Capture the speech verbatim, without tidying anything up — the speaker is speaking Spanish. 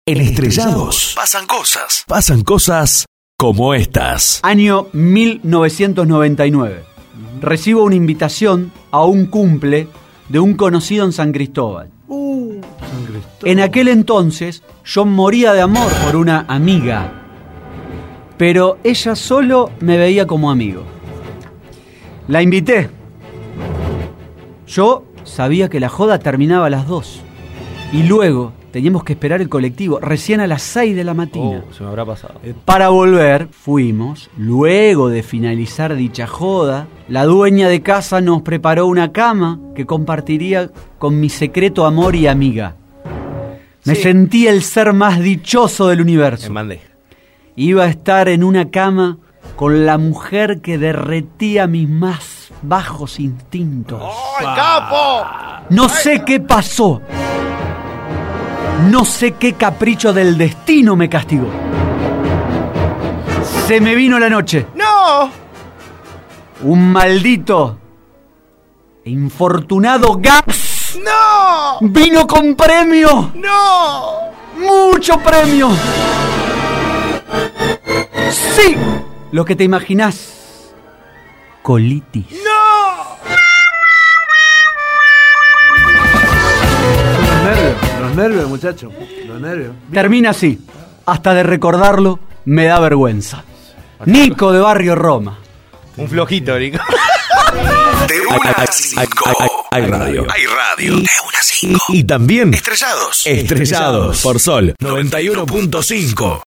En Estrellados pasan cosas. Pasan cosas como estas. Año mil novecientos noventa y nueve. Recibo una invitación a un cumple de un conocido en San Cristóbal. Uh, San Cristóbal. En aquel entonces yo moría de amor por una amiga, pero ella solo me veía como amigo. La invité. Yo sabía que la joda terminaba a las dos y luego teníamos que esperar el colectivo recién a las seis de la mañana. Oh, se me habrá pasado. Para volver, fuimos. Luego de finalizar dicha joda, la dueña de casa nos preparó una cama que compartiría con mi secreto amor y amiga. Me Sí. sentía el ser más dichoso del universo. Me mandé. Iba a estar en una cama con la mujer que derretía mis más bajos instintos. ¡Oh, el capo! No sé qué pasó. No sé qué capricho del destino me castigó. Se me vino la noche. ¡No! Un maldito e infortunado gas ¡No! vino con premio. ¡No! ¡Mucho premio! ¡Sí! Lo que te imaginás. Colitis. ¡No! Los nervios, los nervios, muchacho. Los nervios. Termina así. Hasta de recordarlo me da vergüenza. Nico de Barrio Roma. Un flojito, Nico. De una a cinco. Hay radio. Hay radio. De una a cinco. Y también Estrellados. Estrellados por Sol noventa y uno punto cinco.